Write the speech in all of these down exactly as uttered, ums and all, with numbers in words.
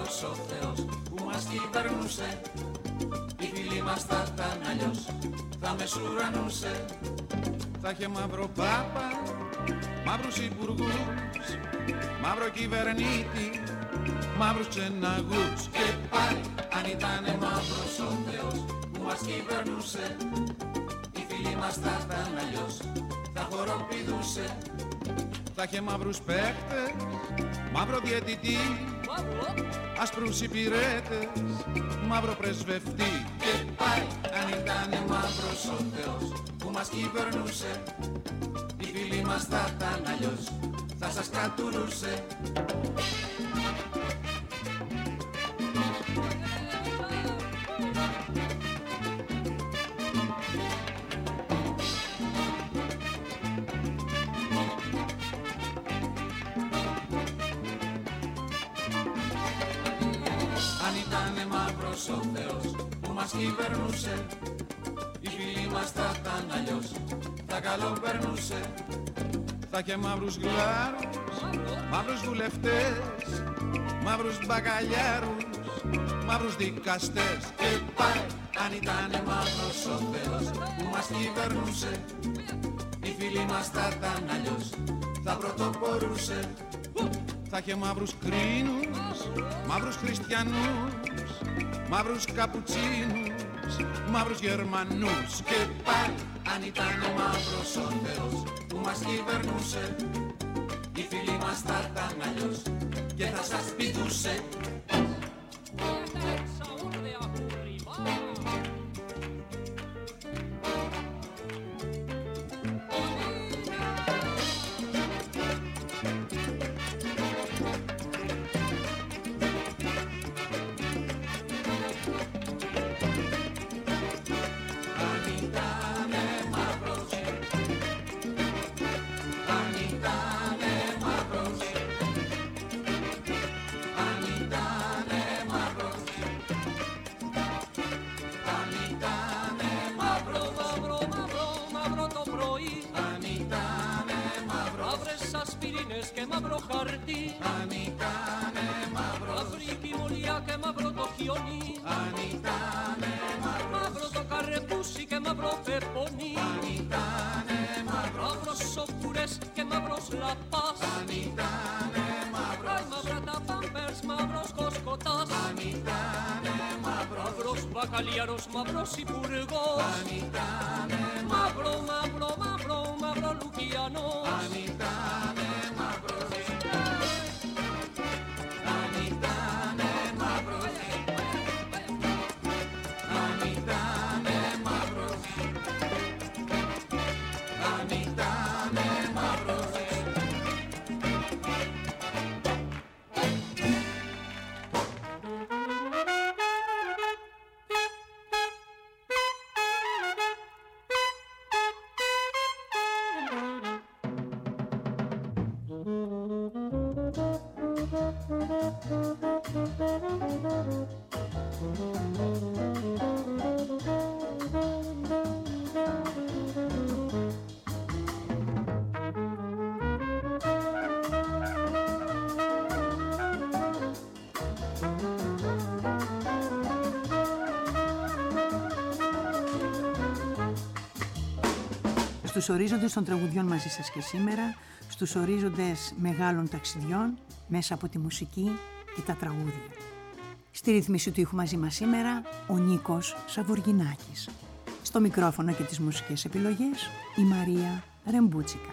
μαύρος ο Θεός που μας κυβερνούσε. Οι φίλοι μας θα ήταν αλλιώς, θα μεσουρανούσε. Θα είχε μαύρο πάπα, μαύρους υπουργούς, μαύρο κυβερνήτη, μαύρους ξεναγούς. Και πάλι αν ήτανε μαύρος ο Θεός που μας κυβερνούσε, οι φίλοι μας θα ήταν αλλιώς, θα χοροπηδούσε. Θα είχε μαύρους παίχτες, μαύρο διαιτητή, άσπρους υπηρέτες, μαύρο πρεσβευτή. Και πάλι αν ήτανε μαύρος ο Θεός που μας κυβερνούσε, οι φίλοι μας θα ήταν αλλιώς, θα σας κατουρούσε. Αν ήτανε μαύρος ο Θεός που μας κυβερνούσε, οι φίλοι μας θα ήταν αλλιώς, θα καλοπερνούσε. Θα είχε μαύρους γλάρους, μαύρους βουλευτές, μαύρους μπακαλιάρους, μαύρους δικαστές. Και πάλι αν ήτανε μαύρος ο Θεός που μας κυβερνούσε, οι φίλοι μας θα ήταν αλλιώς, θα πρωτοπορούσε. Θα είχε μαύρους κρίνους, μαύρους χριστιανούς, μαύρους καπουτσίνους, μαύρους Γερμανούς. Και πάλι αν ήτανε μαύρος ο Θεός που μας κυβερνούσε, οι φίλοι μας θα ήταν αλλιώς και θα σας πηδούσε. Και μαύρο χαρτί, αν ήτανε μαύρος, μαύρη κοιμωλιά και μαύρο το χιόνι, αν ήτανε μαύρος, μαύρο το καρεπούσι και μαύρο πεπονί, αν ήτανε μαύρος, μαύρος ο κουρές και μαύρος λαπάς, αν ήτανε μαύρος, Άι, μαύρα τα πάμπερς, μαύρος κοσκοτάς, αν ήτανε μαύρος, μαύρος μπακαλιάρος, μαύρος υπουργός, αν ήτανε μαύρο, μαύρο, μαύρο, μαύρο Λουκιανός, αν ήτανε μαύρος, αν ήτανε μαύρος, αν ήτανε μαύρος, αν ήτανε μαύρος. Στους ορίζοντες των τραγουδιών μαζί σας και σήμερα, στους ορίζοντες μεγάλων ταξιδιών μέσα από τη μουσική και τα τραγούδια. Στη ρύθμιση του ήχου μαζί μας σήμερα, ο Νίκος Σαβουργινάκης. Στο μικρόφωνο και τις μουσικές επιλογές, η Μαρία Ρεμπούτσικα.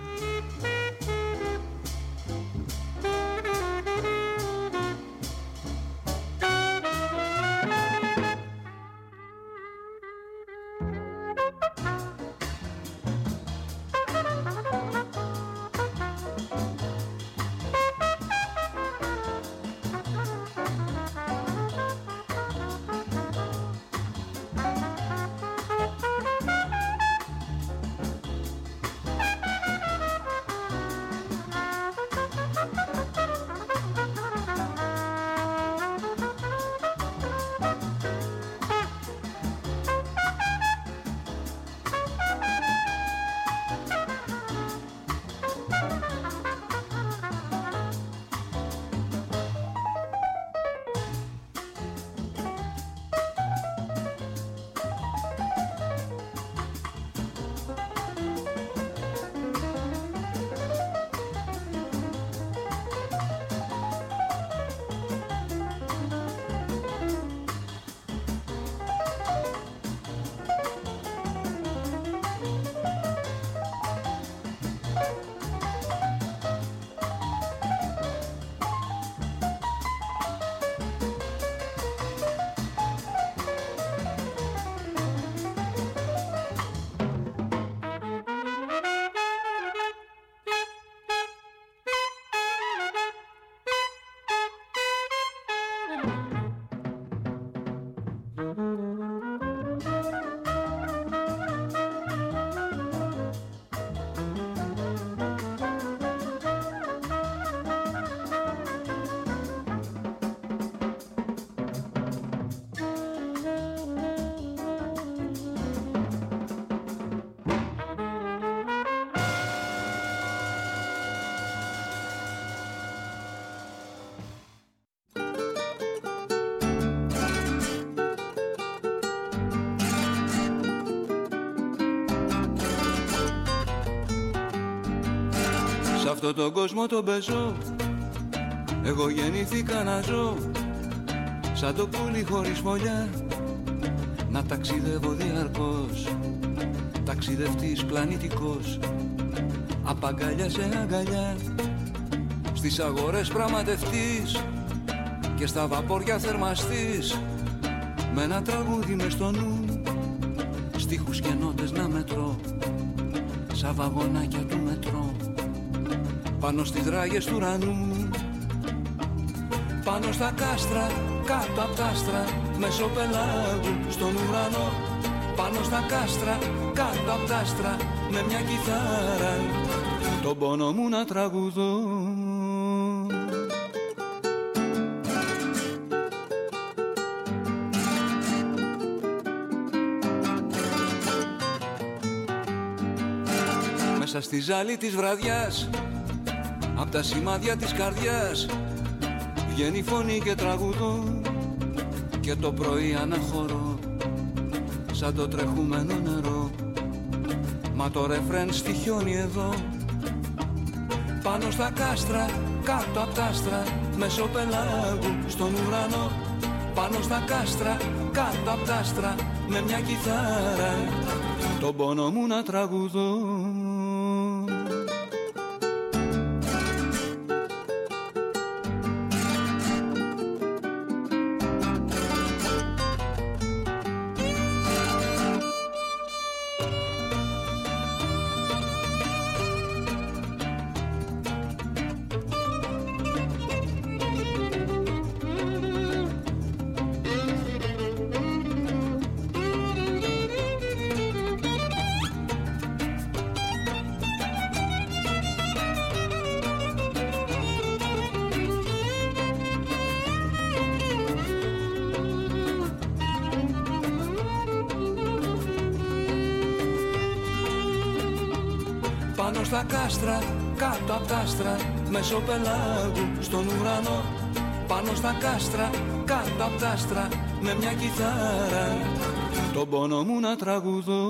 Σ' αυτόν τον κόσμο τον πεζό εγώ γεννήθηκα να ζω σαν το πουλί χωρίς φωλιά, να ταξιδεύω διαρκώς, ταξιδευτής πλανητικός, απ' αγκαλιά σε αγκαλιά, στις αγορές πραγματευτής και στα βαπόρια θερμαστής, με ένα τραγούδι μες στο νου, στίχους και νότες να μετρώ, σαν βαγονάκια του μετρώ, πάνω στις ράγες του ουρανού, πάνω στα κάστρα, κάτω απ' τα άστρα, μέσω πελάγου στον ουρανό, πάνω στα κάστρα, κάτω απ' τα άστρα, με μια κιθάρα, τον πόνο μου να τραγουδώ. Μέσα στη ζάλη της βραδιάς, απ' τα σημάδια της καρδιάς, βγαίνει φωνή και τραγουδώ, και το πρωί αναχωρώ σαν το τρεχούμενο νερό. Μα το ρεφρέν στοιχιώνει εδώ, πάνω στα κάστρα, κάτω απ' τα άστρα, μέσω πελάγου στον ουρανό, πάνω στα κάστρα, κάτω απ' τα άστρα, με μια κιθάρα, τον πόνο μου να τραγουδώ. Πάνω στα κάστρα, κάτω απ' τα άστρα, μέσω πελάγου στον ουρανό, πάνω στα κάστρα, κάτω απ' τα άστρα, με μια κιθάρα, τον πόνο μου να τραγουδώ.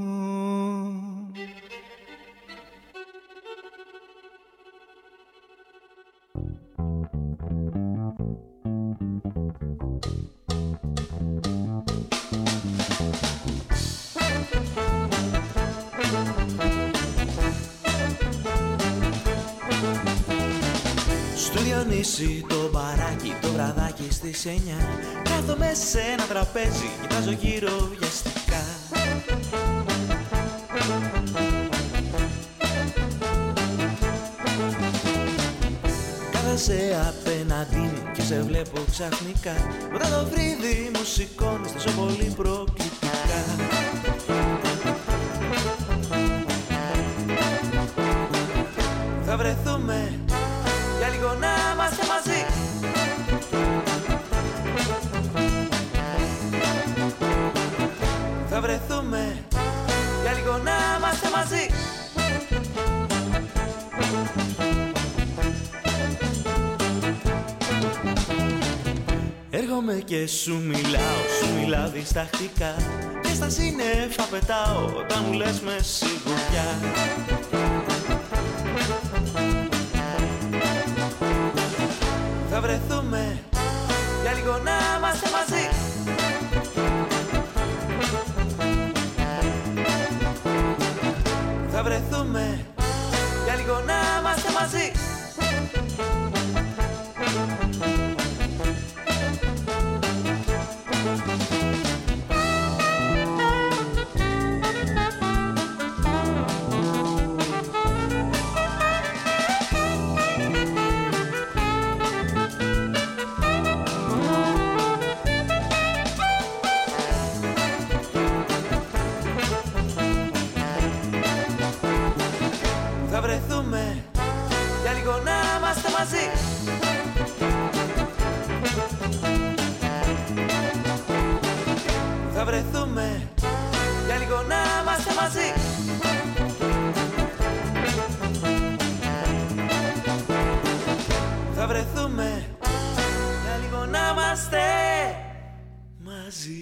Το μπαράκι, το βραδάκι στις εννιά, κάθομαι σε ένα τραπέζι, κοιτάζω γύρω βιαστικά. Κάθεσαι απέναντί μου και σε βλέπω ξαφνικά, όταν το βράδυ μου σηκώνεις τόσο πολύ προκλητικά. Θα βρεθούμε για λίγο να είμαστε μαζί. Θα βρεθούμε για λίγο να είμαστε μαζί. Έρχομαι και σου μιλάω, σου μιλάω διστακτικά, και στα σύννεφα πετάω όταν μου λες με σιγουριά. Θα βρεθούμε για λίγο να είμαστε μαζί. Θα βρεθούμε για λίγο να είμαστε μαζί. μαζί. Θα βρεθούμε για λίγο να είμαστε μαζί.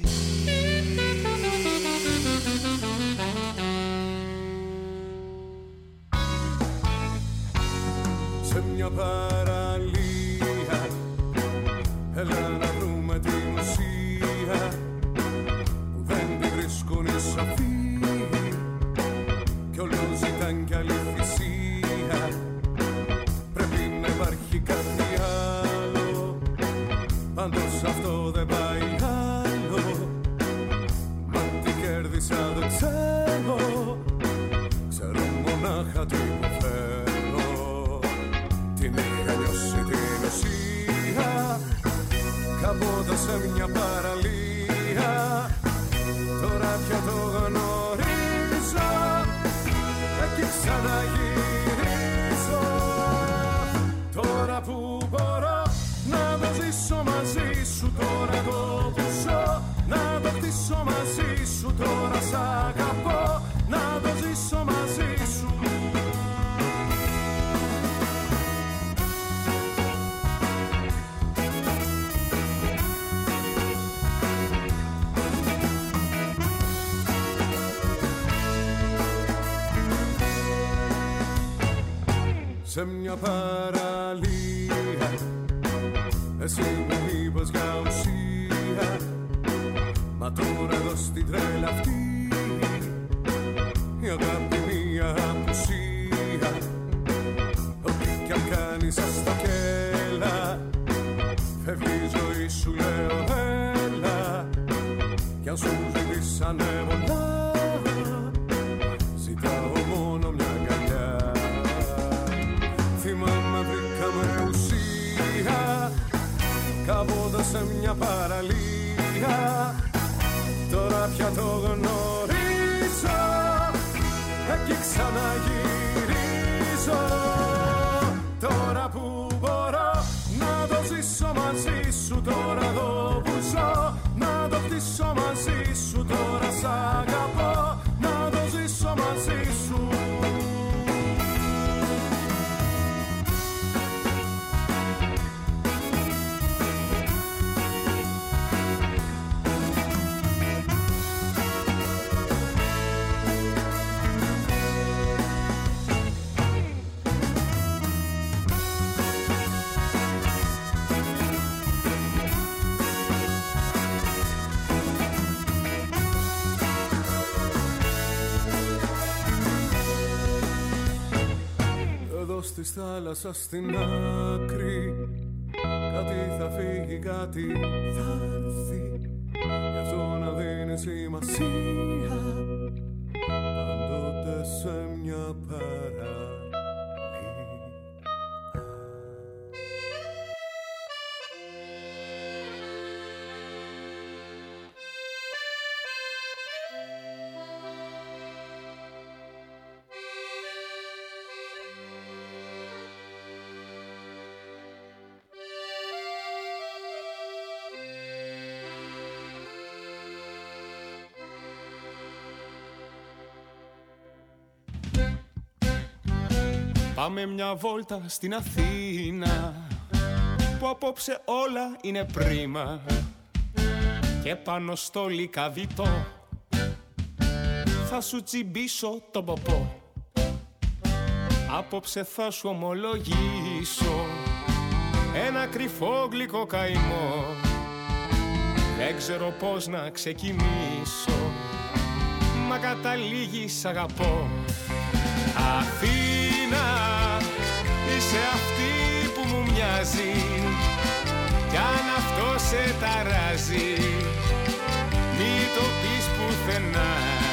Σε μια παραλία, έλα να βρούμε την ουσία που δεν τη βρίσκουν οι σοφοί κι όλο ζητάν κι άλλη θυσία. Πρέπει να υπάρχει κάτι άλλο, πάντως αυτό δεν πάει άλλο. Μα τι κέρδισα δεν ξέρω, ξέρω μονάχα τι υποφέρω. Την είχα νιώσει την ουσία κάποτε σε μια παραλία. Τώρα πια το γνωρίζω, εκεί ξαναγυρίζω. Τώρα που μπορώ να το ζήσω μαζί σου, τώρα το που ζω να το χτίσω μαζί σου. Τώρα σ' αγαπώ, να το ζήσω μαζί σου. Σε μια παραλία, εσύ μου είπες για ουσία. Μα τώρα εδώ στην τρέλα αυτή η αγάπη μια απουσία. Ό,τι κι αν κάνεις ας τα κέλα, φεύγει η ζωή σου λέω έλα. Κι αν σου ζητήσανε πολλά, ζητάω μόνο μια αγκαλιά. Θυμάμαι βρήκαμε ουσία κάποτε σε μια παραλία. Τώρα πια το γνωρίζω, εκεί ξαναγυρίζω. Τώρα που μπορώ να το ζήσω μαζί σου. Τώρα εδώ που ζω να το χτίσω μαζί σου. Τώρα σ' αγαπώ, να το ζήσω μαζί σου. Στη θάλασσα στην άκρη κάτι θα φύγει, κάτι θα έρθει. Γι' αυτό να δίνει σημασία πάντοτε σε μια παραλία. Πάμε μια βόλτα στην Αθήνα, που απόψε όλα είναι πρίμα. Και πάνω στο λικαβιτό θα σου τσιμπήσω τον ποπό. Απόψε θα σου ομολογήσω ένα κρυφό γλυκό καημό. Δεν ξέρω πώς να ξεκινήσω, μα καταλήγει σ' αγαπώ. Αθήνα, είσαι αυτή που μου μοιάζει, κι αν αυτό σε ταράζει, μη το πεις πουθενά.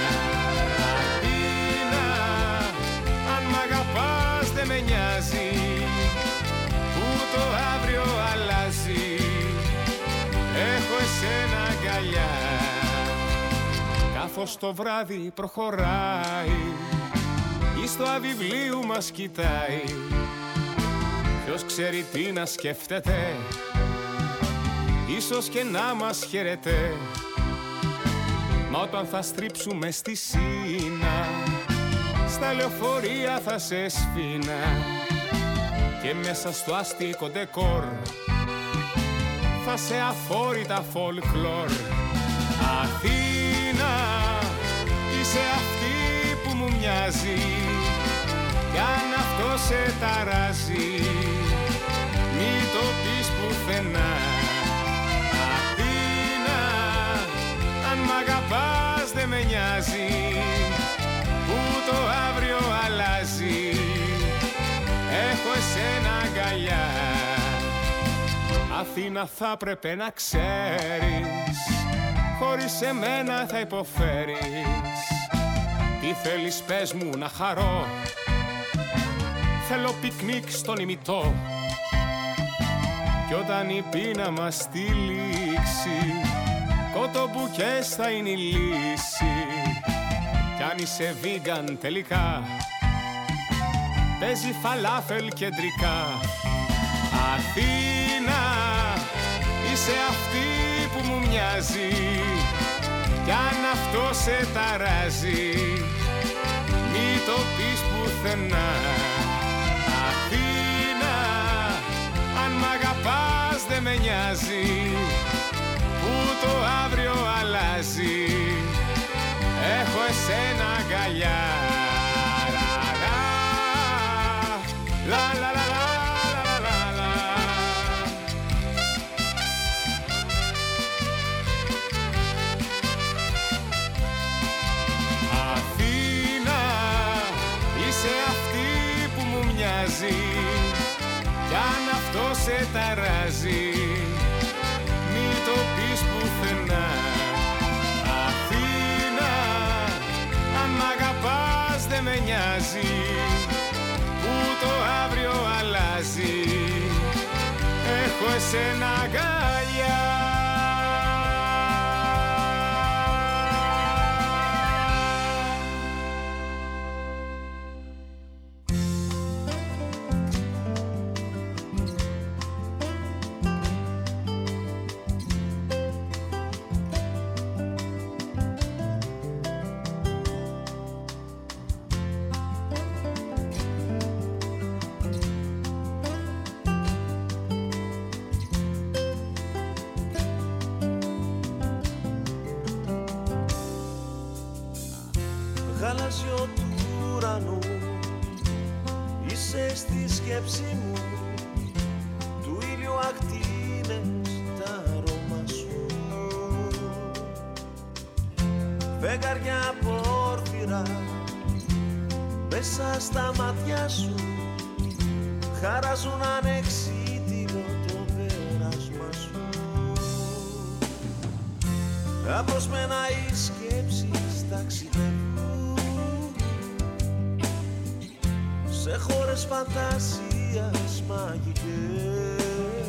Αθήνα, αν μ' αγαπάς δεν με νοιάζει, που το αύριο αλλάζει, έχω εσένα αγκαλιά. Καθώς το βράδυ προχωράει, στο αβιβλίου μας κοιτάει, ποιος ξέρει τι να σκέφτεται, ίσως και να μας χαιρετέ. Μα όταν θα στρίψουμε στη Σίνα, στα λεωφορεία θα σε σφίνα και μέσα στο αστικό ντεκόρ θα σε αφόρητα folklore. Αθήνα, είσαι αυτή που μου μοιάζει κι αν αυτό σε ταράζει μη το πεις πουθενά. Αθήνα, αν μ' αγαπάς δεν με νοιάζει που το αύριο αλλάζει, έχω εσένα αγκαλιά. Αθήνα, θα πρέπει να ξέρεις, χωρίς εμένα θα υποφέρεις. Τι θέλεις πες μου να χαρώ, θέλω πικνίκ στον ημιτό. Κι όταν η πείνα μας τυλίξει, κοτομπουκές θα είναι η λύση. Κι αν είσαι vegan τελικά, παίζει φαλάφελ κεντρικά. Αθήνα, είσαι αυτή που μου μοιάζει κι αν αυτό σε ταράζει μη το πεις πουθενά. Αθήνα, αν μ' αγαπάς δεν με νοιάζει που το αύριο αλλάζει, έχω εσένα αγκαλιά. Λα λα λα λα. Κι αν αυτό σε ταράζει μη το πεις πουθενά. Αθήνα, αν μ' αγαπάς δεν με νοιάζει που το αύριο αλλάζει, έχω εσένα αγκαλιά. Γαλάζιο του ουρανού είσαι στη σκέψη μου, του ήλιου ακτίνες τα αρώμα σου. Φεγγαριά πόρφυρα μέσα στα μάτια σου χαράζουν ανεξίτηλο το πέρασμα σου. Απρόσμενα οι σκέψεις ταξιδεύουν σε χώρες φαντασίας μαγικές.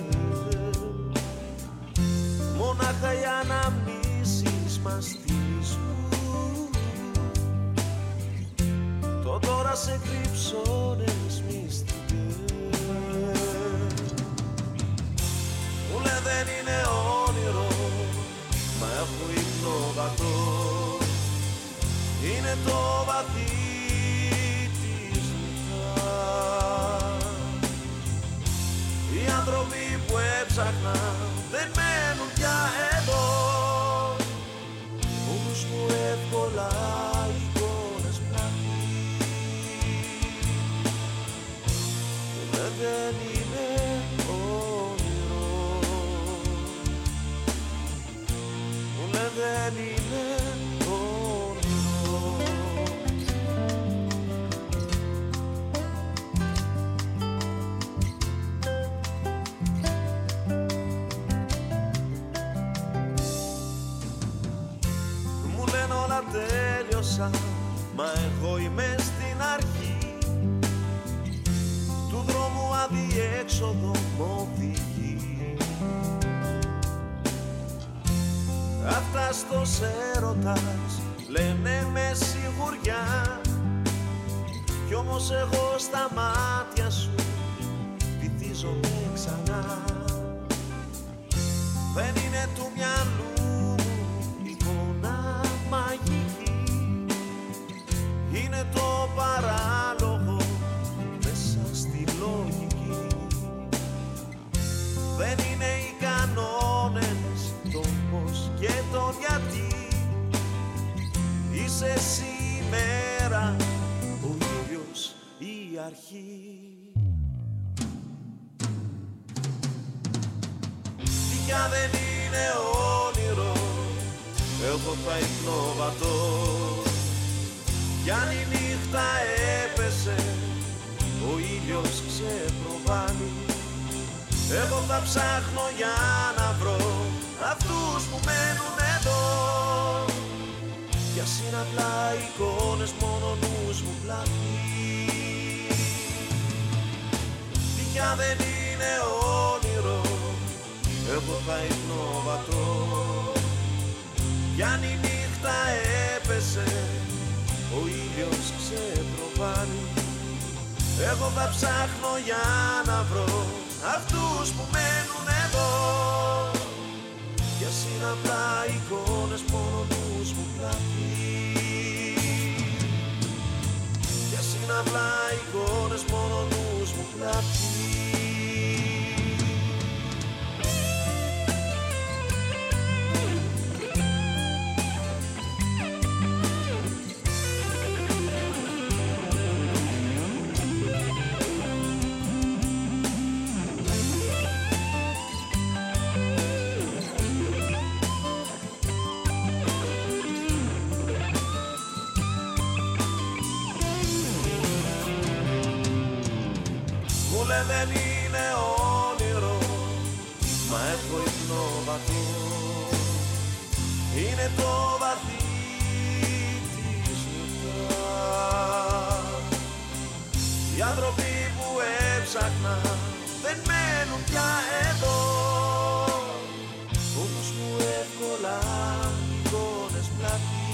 Μονάχα οι αναμνήσεις μας στηρίζουν το τώρα σε κρυψώνες μυστικές. Μου λένε δεν είναι όνειρο, μα έχω υπνοβατό. Είναι το βαθύ οι άνθρωποι που έψαχνα δεν μένουν πια εδώ. Όμως μου εύκολα εικόνες πλάθη που δεν είναι όνειρο, που δεν είναι όνειρο. Τέλειωσα, μα εγώ είμαι στην αρχή του δρόμου αδιέξοδο μ' οδηγεί. Αυτάς έρωτας λένε με σιγουριά κι όμως εγώ στα μάτια σου βυθίζομαι ξανά. Δεν είναι του μυαλού μου εικόνα, μα αρχή. Τι κι αν δεν είναι όνειρο, εγώ θα υπνοβατώ. Κι αν η νύχτα έπεσε, ο ήλιος ξεπροβάλλει, εγώ θα ψάχνω για να βρω αυτούς που μένουν εδώ. Κι ας είναι απλά εικόνες, μόνο ο νους μου πλάθει. Τι κι αν δεν είναι όνειρο, εγώ θα υπνοβατώ. Κι αν η νύχτα έπεσε, ο ήλιος ξεπροβάλλει, εγώ θα ψάχνω για να βρω αυτούς που μένουν εδώ. Κι ας είναι απλά εικόνες, μόνο ο νους μου πλάθει. Κι ας είναι απλά εικόνες, μόνο ο νους μου πλάθει. Δεν είναι όνειρο, μα έχω υπνοβατώ. Είναι το βαθύ της νύχτας. Οι άνθρωποι που έψαχνα δεν μένουν πια εδώ. Όμως μου εύκολα εικόνες πλάθει.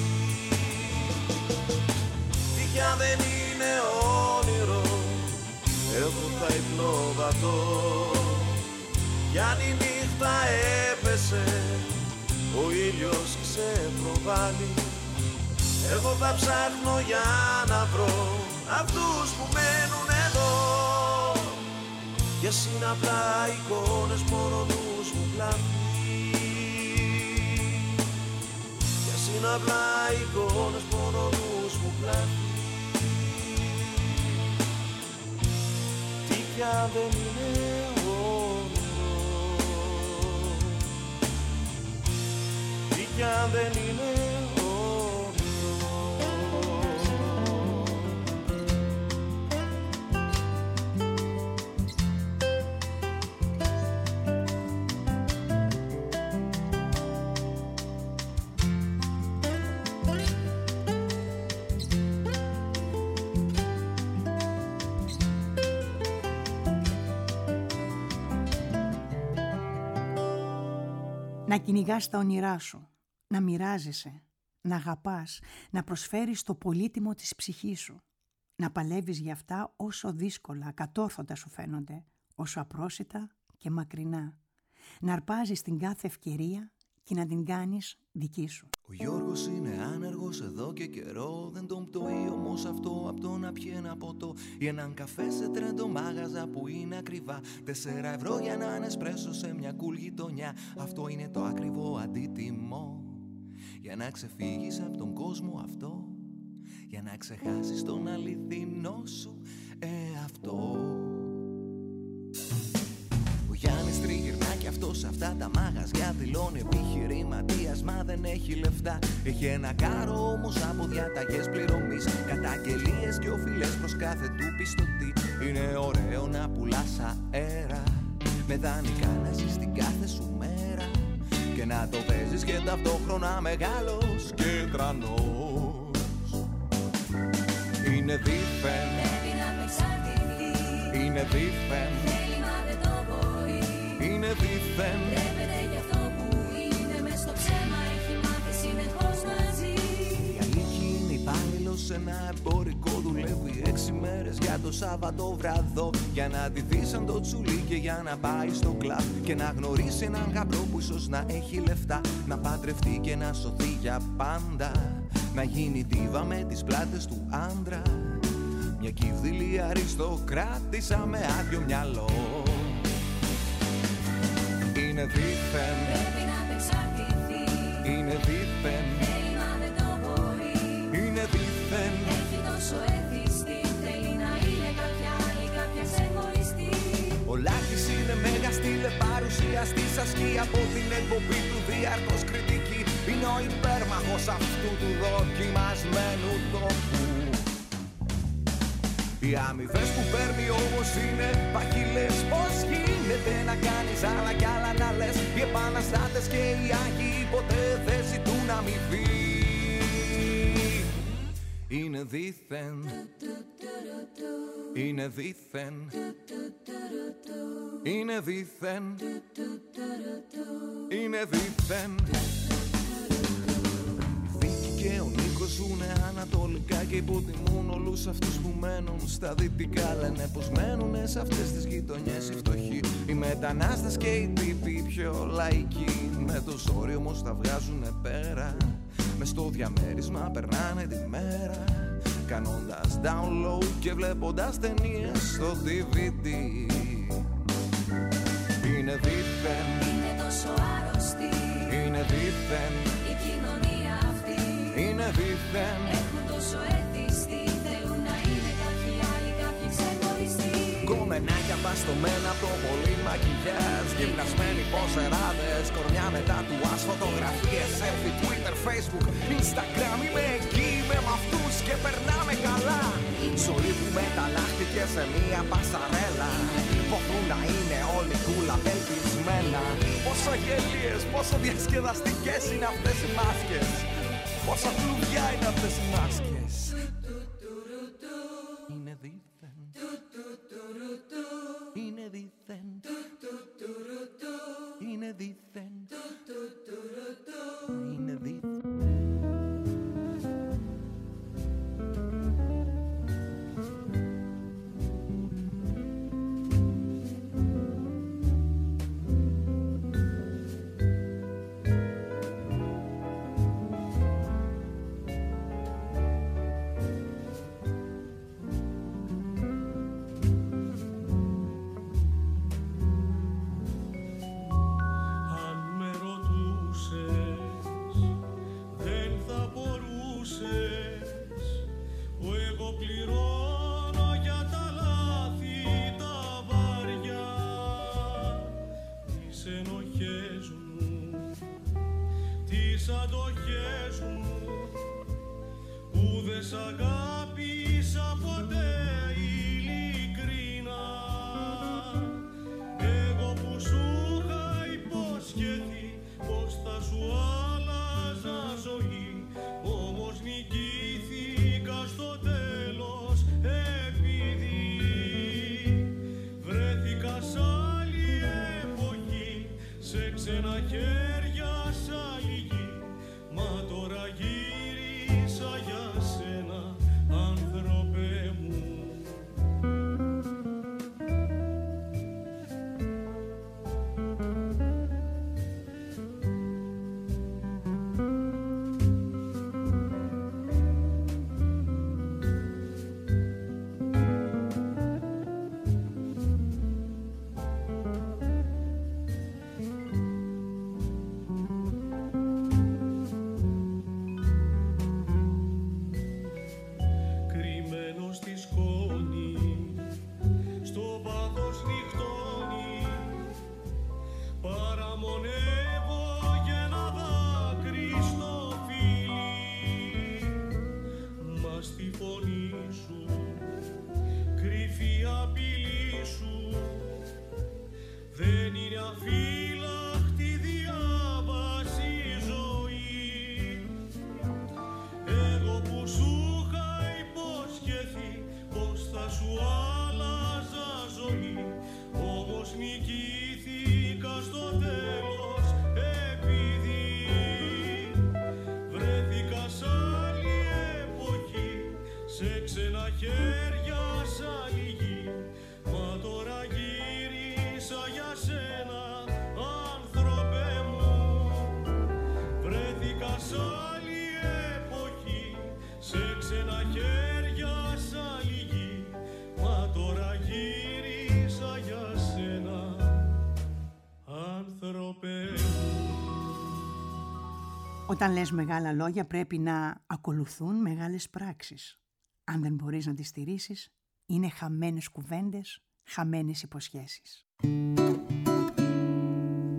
Τι κι αν δεν είναι όνειρο, εγώ θα υπνοβατώ. Κι αν η νύχτα έπεσε, ο ήλιος ξεπροβάλλει, εγώ θα ψάχνω για να βρω αυτούς που μένουν εδώ. Κι ας είναι απλά εικόνες, μόνο ο νους μου πλάθει. Κι ας είναι απλά εικόνες, μόνο ο νους μου πλάθει. Κι αν δεν είναι όνειρο, τι κι αν δεν είναι Να κυνηγάς τα όνειρά σου, να μοιράζεσαι, να αγαπάς, να προσφέρεις το πολύτιμο της ψυχής σου, να παλεύεις για αυτά όσο δύσκολα, ακατόρθωτα σου φαίνονται, όσο απρόσιτα και μακρινά, να αρπάζεις την κάθε ευκαιρία και να την κάνεις δική σου. Ο Γιώργος είναι άνεργος εδώ και καιρό. Δεν τον πτωεί όμως αυτό από το να πιει ένα ποτό ή έναν καφέ σε τρέντο μάγαζα που είναι ακριβά. Τέσσερα ευρώ για έναν εσπρέσο σε μια κουλ γειτονιά. Αυτό είναι το ακριβό αντίτιμο για να ξεφύγεις από τον κόσμο αυτό, για να ξεχάσεις τον αληθινό σου εαυτό. Γιάννης τριγυρνά κι αυτό σε αυτά τα μάγαζια δηλώνει επιχειρηματίας, μα δεν έχει λεφτά. Έχει ένα κάρο όμως από διαταγές πληρωμής, καταγγελίες και οφειλές προς κάθε του πιστωτή. Είναι ωραίο να πουλάς αέρα, με δανεικά να ζεις την κάθε σου μέρα και να το παίζεις και ταυτόχρονα μεγάλος και τρανός. Είναι δίθεν, είναι δίθεν, είναι δίθεν. Τρέπεται για αυτό που είναι, μες στο ψέμα έχει μάθει συνεχώς να ζει. Η αλήθεια είναι υπάλληλος σε ένα εμπορικό, δουλεύει έξι μέρες για το Σαββατοβραδό, για να ντυθεί σαν το τσουλί και για να πάει στο κλαμπ και να γνωρίσει έναν γαμπρό που ίσως να έχει λεφτά, να παντρευτεί και να σωθεί για πάντα, να γίνει ντίβα με τις πλάτες του άντρα, μια κύβδηλη αριστοκράτησα με άδειο μυαλό. Είναι δίθεν, πρέπει να απεξαρτηθεί. είναι δίθεν, θέλει μα δεν το μπορεί. είναι δίθεν, Έχει τόσο εθιστεί, θέλει να είναι διασκεδαστής ασκεί από την εκπομπή του διαρκώς κριτική. Είναι ο υπέρμαχος αυτού του δοκιμασμένου τόπου. Οι αμοιβές που παίρνει όμως είναι παχύλες. Πώς γίνεται να κάνεις άλλα κι άλλα να λες? Οι επαναστάτες και οι άγιοι ποτέ δεν ζητούν αμοιβή. Είναι δήθεν, είναι δήθεν, είναι δήθεν, είναι δήθεν. Και ο Νίκος ζουνε ανατολικά και υποτιμούν όλους αυτούς που μένουν στα δυτικά. Λένε πως μένουνε σε αυτές τις γειτονιές οι φτωχοί, οι μετανάστες και οι τύποι πιο λαϊκοί. Με το ζόρι όμως τα βγάζουνε πέρα, μες στο διαμέρισμα περνάνε τη μέρα, κάνοντας download και βλέποντας ταινίες στο ντι βι ντι. Είναι δήθεν, είναι τόσο άρρωστη, είναι δήθεν, η κοινωνία αυτή. Είναι δήθεν, έχουν τόσο εθιστεί, θέλουν να είναι κάποιοι άλλοι, κάποιοι ξεχωριστοί. κομμενάκια μπαστομένα από το πολύ μακιγιάζ, γυμνασμένοι ποσεράδες, κορμιά μετά του ας, φωτογραφίες, selfie, Twitter, Facebook, Instagram. Είμαι εκεί, είμαι με αυτούς και περνάμε καλά. Ζωή που μεταλλάχθηκε σε μία πασαρέλα, ποθούν να είναι όλοι κούλα πελπισμένα. Πόσο γελίες, πόσο διασκεδαστικές είναι αυτές οι μάσκες, πόσα κλουβιά είναι αυτές οι μάσκες. Είναι δήθεν, είναι δήθεν, είναι δήθεν, είναι δήθεν. Όταν λες μεγάλα λόγια πρέπει να ακολουθούν μεγάλες πράξεις. Αν δεν μπορείς να τις στηρίσεις, είναι χαμένες κουβέντες, χαμένες υποσχέσεις.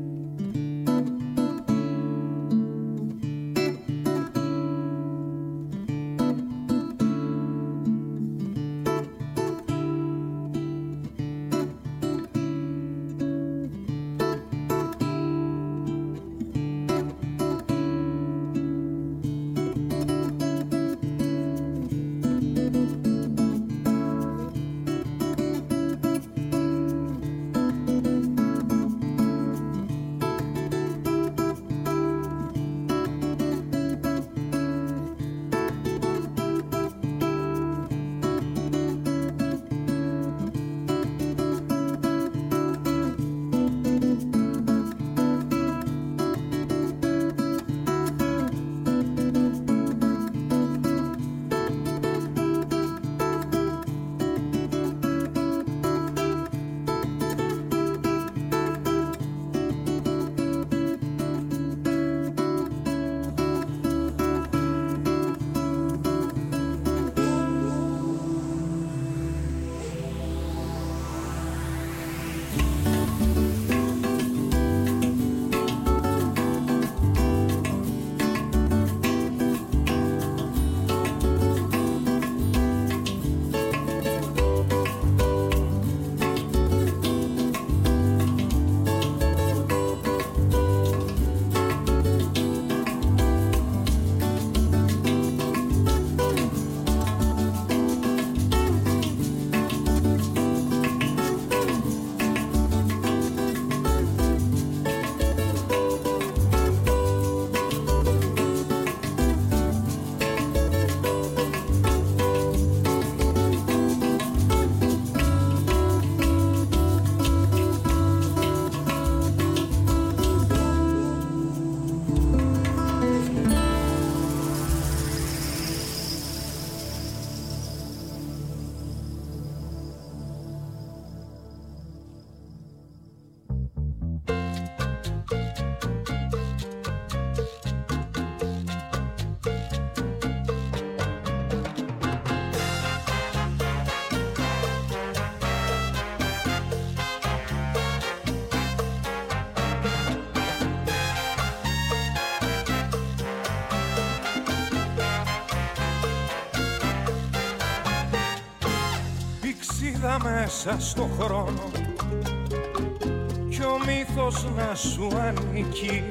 μέσα στο χρόνο κι ο μύθος να σου ανήκει.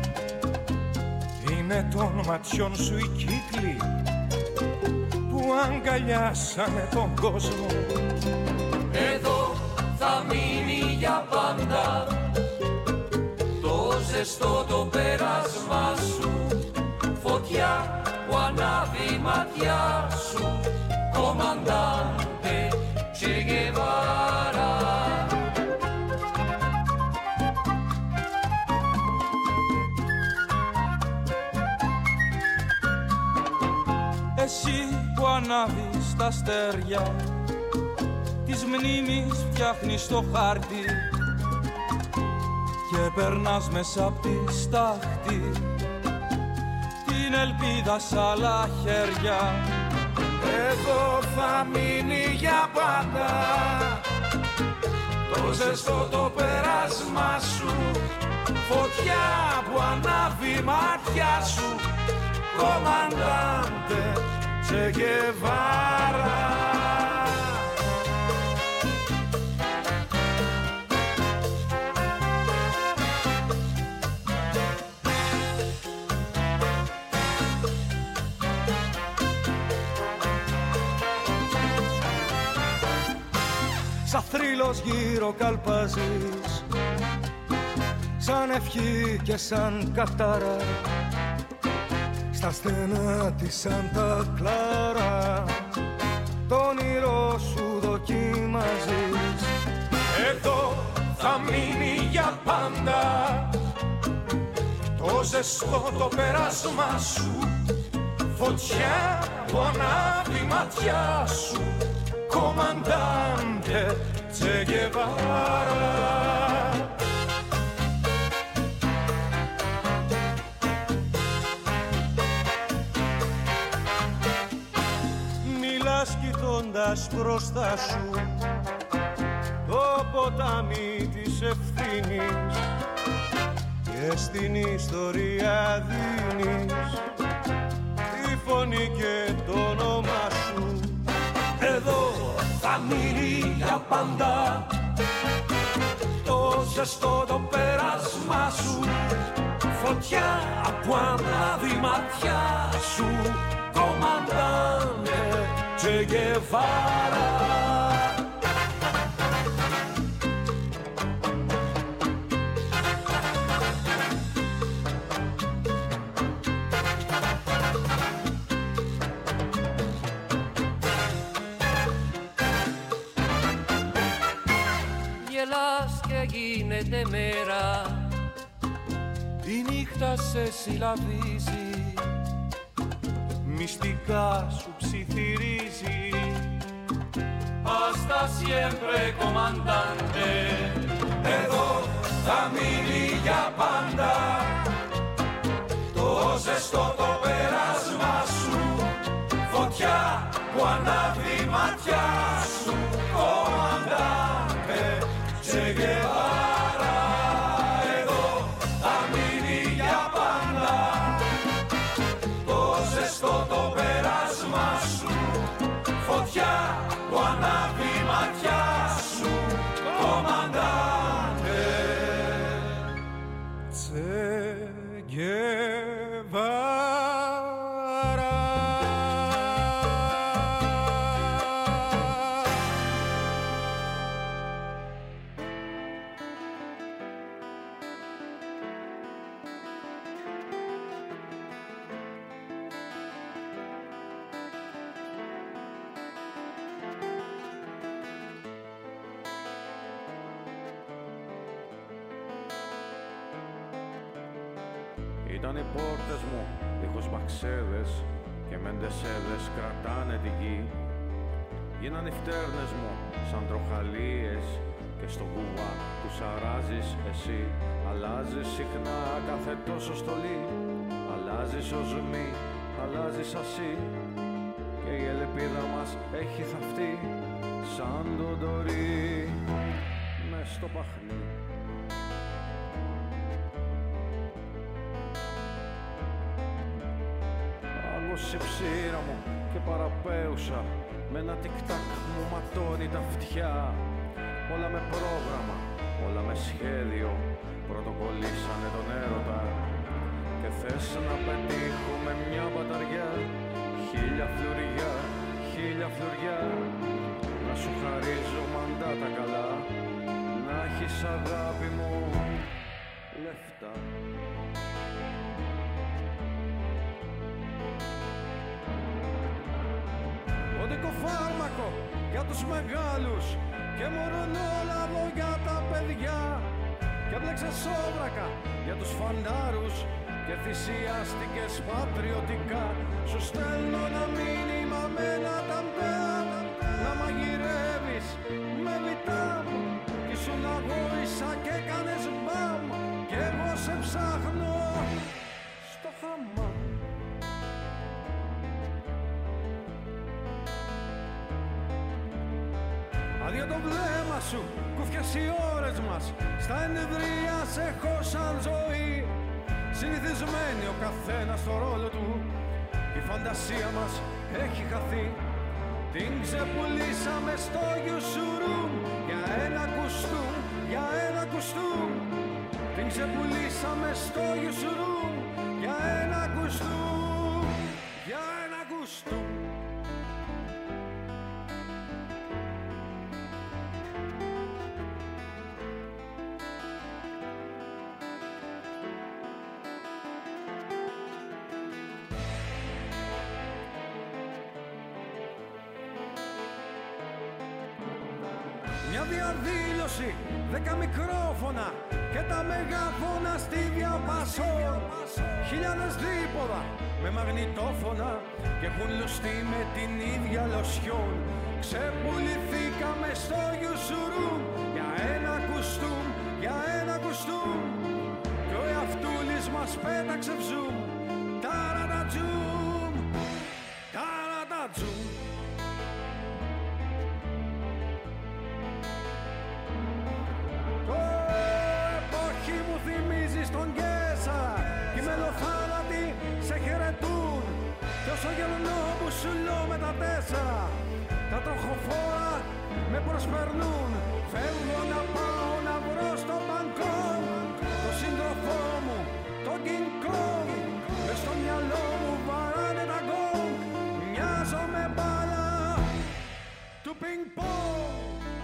Είναι των ματιών σου οι κύκλοι που αγκαλιάσανε τον κόσμο. Εδώ θα μείνει για πάντα το ζεστό το πέρασμα σου, φωτιά που ανάβει η ματιά σου, κομμαντάντε Che Guevara. Εσύ που ανάβεις τα αστέρια της μνήμης, φτιάχνεις το χάρτη και περνάς μέσα απ' τη στάχτη την ελπίδα σ' άλλα χέρια. Εδώ θα μείνει για πάντα το ζεστό το πέρασμα σου, φωτιά που ανάβει η μάτια σου, κομμαντάντε Che Guevara. Σαν θρύλος γύρω καλπάζεις, σαν ευχή και σαν κατάρα, στα στενά της Σάντα Κλάρα το όνειρό σου δοκιμάζεις. Εδώ θα μείνει για πάντα το ζεστό το πέρασμα σου, φωτιά που ανάβει η ματιά σου, κομμαντάντε Che Guevara. Μιλάς κοιτώντας μπροστά σου το ποτάμι της ευθύνης και στην ιστορία δίνεις τη φωνή και το όνομα σου. Εδώ θα μείνει για πάντα το ζεστό το πέρασμα σου, φωτιά που ανάβει η ματιά σου, κομμαντάντε Che Guevara. Γελάς και γίνεται μέρα, Η νύχτα σε συλλαβίζει, μυστικά σου ψιθυρίζει. hasta siempre comandante. Εδώ θα μείνει για πάντα το ζεστό το πέρασμα σου, φωτιά που ανάβει η ματιά σου, κομμαντάντε Che Guevara. Εδώ θα μείνει για πάντα το ζεστό το πέρασμα σου, φωτιά που ανάβει η ματιά σου, κομμαντάντε Che Guevara. Ήταν οι πόρτες μου δίχως μπαξέδες και μεντεσέδες κρατάνε τη γη. Γίναν οι φτέρνες μου σαν τροχαλίες και στον κουβά τους αράζεις εσύ. Αλλάζεις συχνά κάθε τόσο στολή, αλλάζεις οσμή, αλλάζεις ασύ και η ελπίδα μας έχει θαυτεί σαν τον τορί μες στο παχνί. Η ψήρα μου και παραπέουσα με ένα τικ-τακ μου ματώνει τα αυτιά. Όλα με πρόγραμμα, όλα με σχέδιο, πρωτοκολλήσανε τον έρωτα. Και θες να πετύχουμε μια μπαταριά, χίλια φλουριά, χίλια φλουριά. Να σου χαρίζω μαντά τα καλά, να έχεις αγάπη μου λεφτά. Οδικό φάρμακο για τους μεγάλους και μωρονόλαβο για τα παιδιά. Και μπλέξε σόβρακα για τους φαντάρους και θυσιάστηκες πατριωτικά. Σου στέλνω ένα μήνυμα με ένα ταμπέλ, να μαγειρεύεις με βιτάμ. Κι ήσουν αγόησα και έκανες μπαμ, κι εγώ σε ψάχνω στο χαμάμ. Άδειο το βλέμμα σου, κουφιές οι ώρες μας, στα ενεδρία σε έχω σαν ζωή. Συνηθισμένοι ο καθένας στο ρόλο του, η φαντασία μας έχει χαθεί. Την ξεπουλήσαμε στο γιουσουρούμ, για ένα κουστούμ, για ένα κουστούμ. Την ξεπουλήσαμε στο γιουσουρούμ, για ένα κουστούμ, για ένα κουστούμ. Μια διαδήλωση, δέκα μικρόφωνα και τα μεγάφωνα στη διαπασό. Χιλιάδες δίποδα με μαγνητόφωνα και έχουν λουστεί με την ίδια λοσιόν. Ξεπουληθήκαμε στο γιουσουρούμ, για ένα κουστούμ, για ένα κουστούμ. Κι ο εαυτούλης μας πέταξε βζούμ, ταραρατζούμ, ταραρατζούμ. Στον Κέσσαρα κι οι μελοθάνατοι σε χαιρετούν. Κι όσο γελνό που σου λέω με τα τέσσερα, τα τροχοφόρα με προσπερνούν. Φεύγω να πάω να βρω στο Μπαγκόκ το σύντροφό μου, το King Kong. Μες στο μυαλό μου βαράνε τα γκόγκ, μοιάζω με μπάλα του πινκ πονγκ.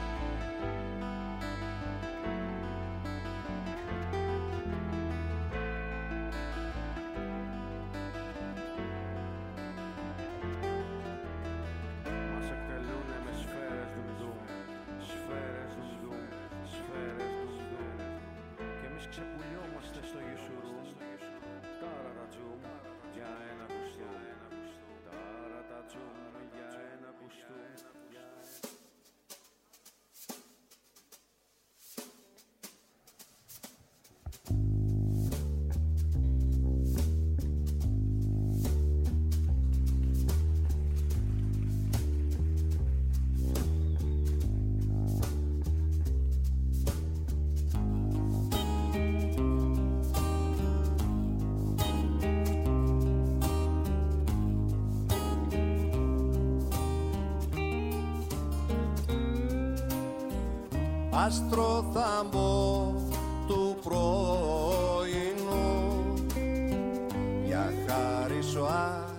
Αστροθάμπο του πρωινού, για χάρη σου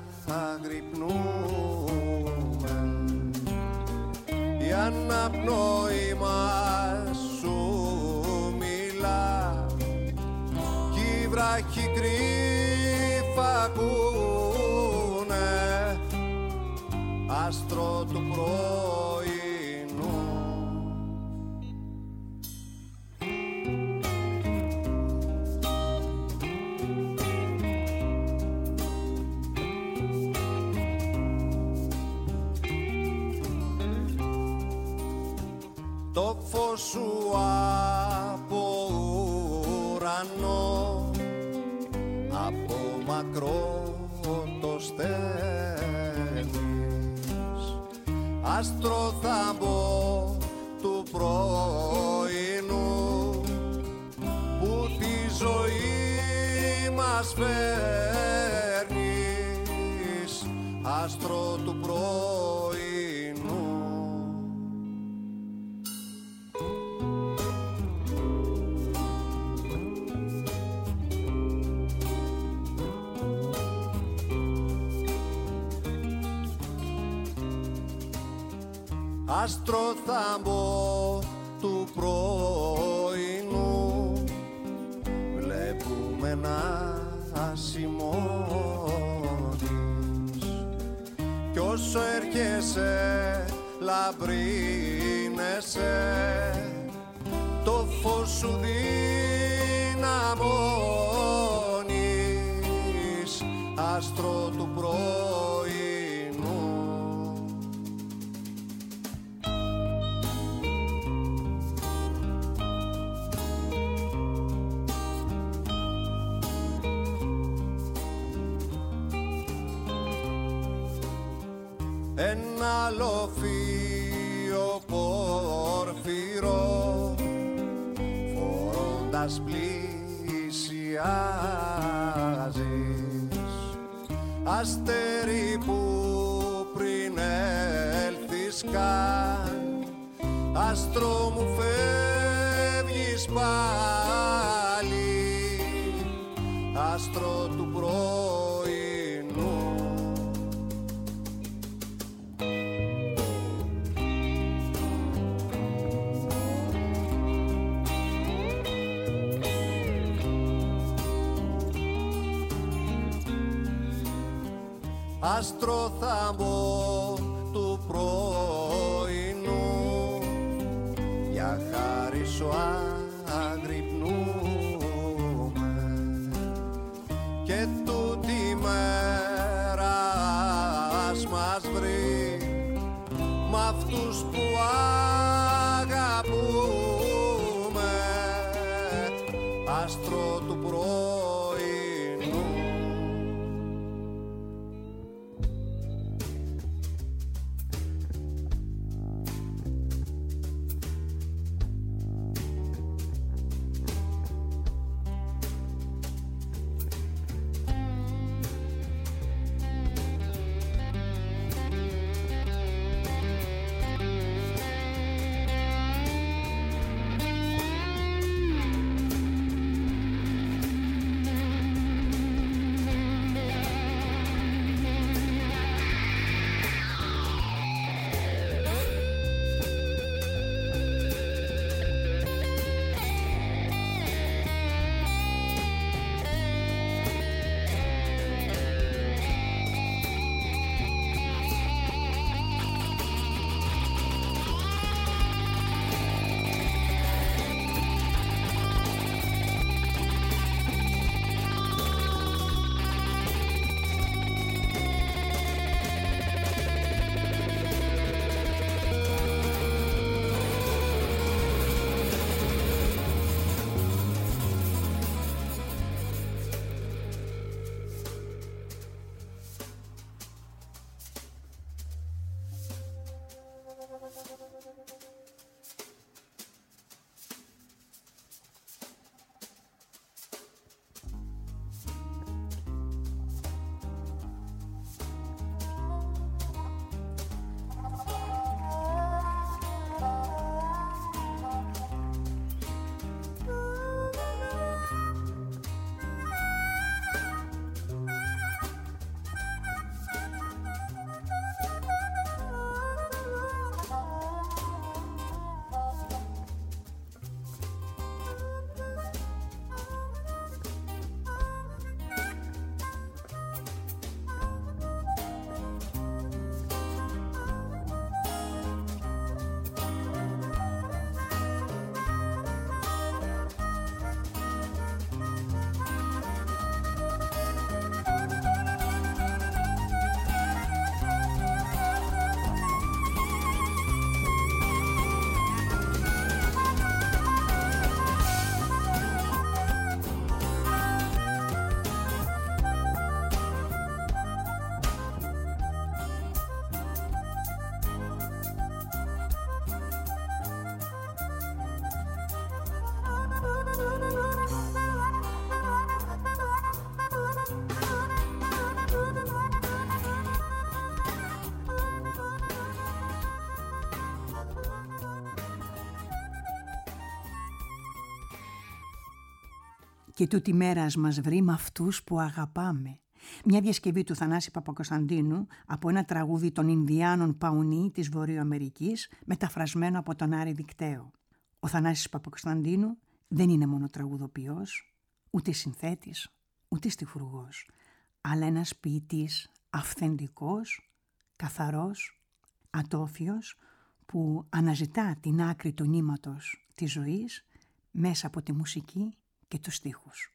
αγρυπνούμε. Η αναπνοή μας σου μιλά κι οι βράχοι κρύφα ακούνε. Άστρο του πρωινού, το φως σου από ουρανό, από μακρό το στέλνεις. Αστροθάμπο του πρωινού, που τη ζωή μας φέρνεις. άστρο του πρωινού. Άστρο θάμπο του πρωινού, βλέπουμε να ασημώνεις κι όσο έρχεσαι λαμπρίνεσαι, το φως σου δυναμώνεις, άστρο του πρωινού. Ένα λοφείο πόρφυρο φορώντας πλησιάζεις, αστέρι που πριν έλθεις καν, άστρο μου φεύγεις πάλι, άστρο του πρωινού. Άστρο θάμπο του πρωινού, για χάρη σου αγρυπνούμε και τούτη μέρα ας μας βρει μ' αυτούς που αγαπούμε, άστρο του πρωινού. και τούτη μέρας μας βρει μ' αυτούς που αγαπάμε. Μια διασκευή του Θανάση Παπακοσταντίνου από ένα τραγούδι των Ινδιάνων Παουνί της Βορειοαμερικής, μεταφρασμένο από τον Άρη Δικταίο. Ο Θανάσης Παπακοσταντίνου δεν είναι μόνο τραγουδοποιός, ούτε συνθέτης, ούτε στιχουργός, αλλά ένας ποιητής αυθεντικός, καθαρός, ατόφιος, που αναζητά την άκρη του νήματος της ζωής μέσα από τη μουσική και τους στίχους.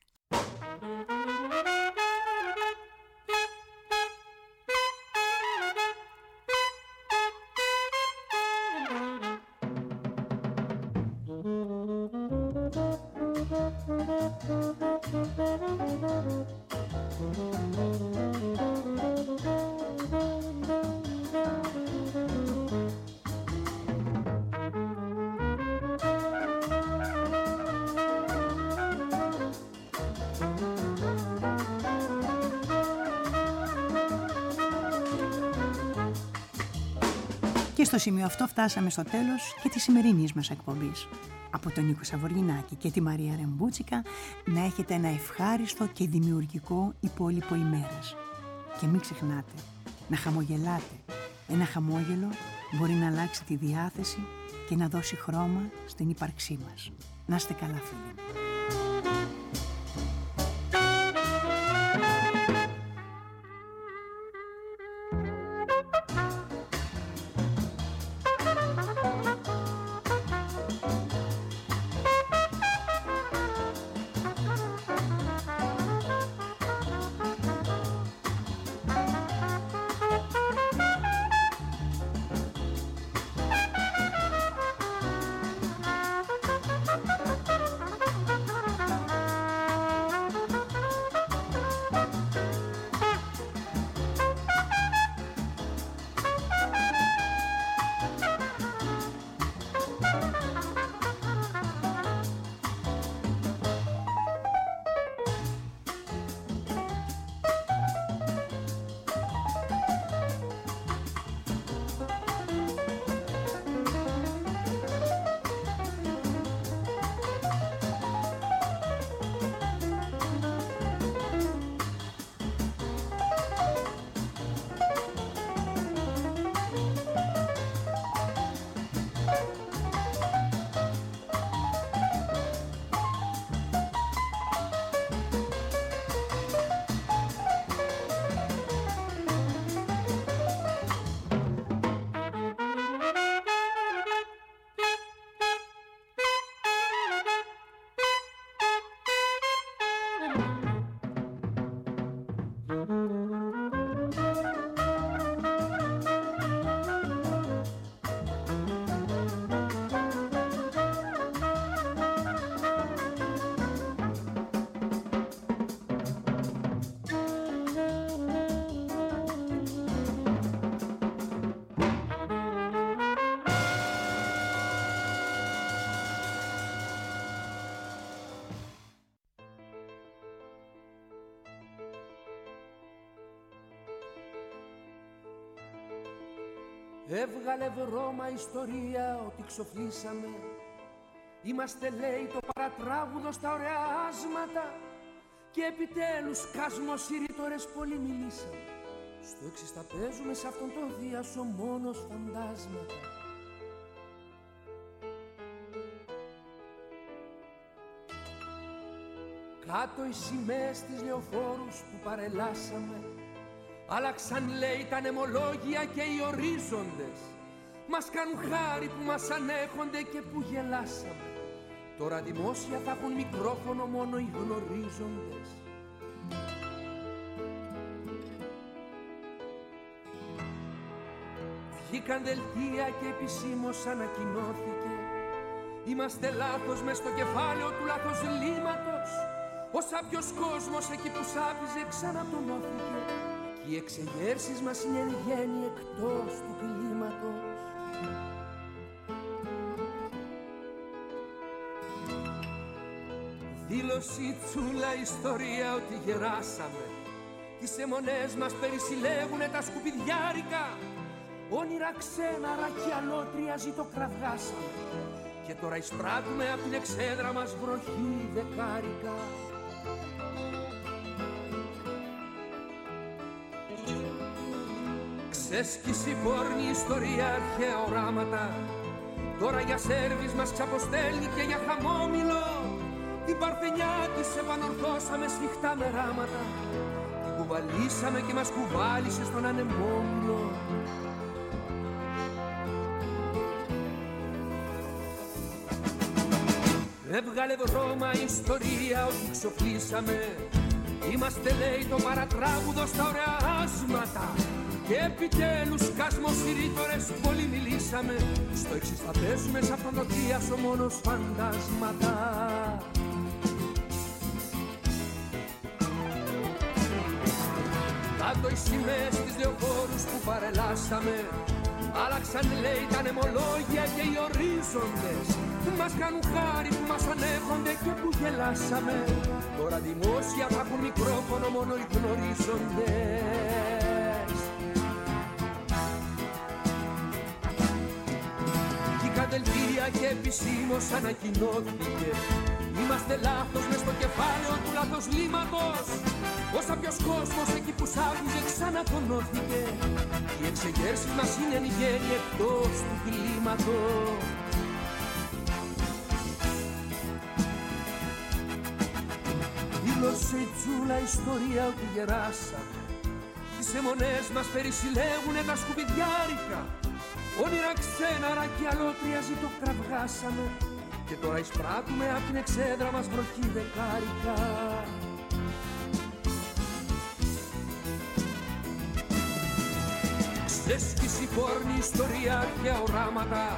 Και στο σημείο αυτό φτάσαμε στο τέλος και της σημερινής μας εκπομπής. Από τον Νίκο Σαβοργινάκη και τη Μαρία Ρεμπούτσικα να έχετε ένα ευχάριστο και δημιουργικό υπόλοιπο ημέρας. Και μην ξεχνάτε να χαμογελάτε. Ένα χαμόγελο μπορεί να αλλάξει τη διάθεση και να δώσει χρώμα στην ύπαρξή μας. Να είστε καλά, φίλοι. Έβγαλε βρώμα ιστορία ότι ξοφλήσαμε. Είμαστε, λέει, το παρατράγουδο στα ωραία άσματα. Και επιτέλους κάσμος οι ρήτορες πολύ μιλήσαμε. Στο έξις τα παίζουμε σε αυτόν τον διάσο μόνος φαντάσματα. Κάτω οι σημαίες της λεωφόρους που παρελάσαμε. Άλλαξαν, λέει, τα νεμολόγια και οι ορίζοντες. Μας κάνουν χάρη που μας ανέχονται και που γελάσαμε. Τώρα δημόσια θα έχουν μικρόφωνο μόνο οι γνωρίζοντες. Βγήκαν δελτία και επισήμως ανακοινώθηκε. Είμαστε λάθος μες στο κεφάλαιο του λάθος λύματος. Ο σάπιος κόσμος εκεί που σάπιζε ξανατονώθηκε. Και οι εξεγέρσεις μας είναι εν γέννη εκτός του κλίματος. Δήλωση τσούλα ιστορία ότι γεράσαμε. Τις αιμονές μας περισυλλέγουνε τα σκουπιδιάρικα. Όνειρα ξένα ρακιαλότρια ζητοκραυγάσαμε. Και τώρα εισπράττουμε απ' την εξέδρα μας βροχή δεκάρικα. Ξέσκηση πόρνη ιστορία, αρχαία οράματα. Τώρα για σέρβις μας ξαποστέλνει και για χαμόμηλο. Την παρθενιά της επανορθώσαμε σφιχτά με ράματα. Την κουβαλήσαμε και μας κουβάλισε στον ανεμόμυλο. Έβγαλε βρώμα ιστορία ότι ξοφλήσαμε. Είμαστε λέει το παρατράγουδο στα ωραία άσματα. Και επιτέλους κασμοσυρρήτορες πολύ μιλήσαμε. Στο εξής θα πέσουμε σ' αυτόν το θίασο μόνος φαντάσματα. Κάτω οι σημαίες της λεωφόρους που παρελάσαμε. Άλλαξαν λέει τα νεμολόγια και οι ορίζοντες. Μας κάνουν χάρη που μας ανέχονται και που γελάσαμε. Τώρα δημόσια θα έχουν μικρόφωνο μόνο οι γνωρίζοντες. Κι η κατελπία και επισήμως ανακοινώθηκε. Είμαστε λάθος μες στο κεφάλαιο του λαθοσλήματος. Όσα ποιος κόσμος εκεί που σ' άκουζε ξανατονώθηκε. Οι εξεγέρσεις μας είναι εν γέννη εκτός του κλίματος. Δήλωσε η τσούλα ιστορία ότι γεράσαμε. Τις αιμονές μας περισυλλέγουνε τα σκουπιδιάρικα. Όνειρα ξέναρα κι αλότρια ζητοκραυγάσαμε. Και τώρα εισπράττουμε απ' την εξέδρα μας βροχή δεκάρικα. Ξέσκηση πόρνη ιστορία, αρχαία οράματα.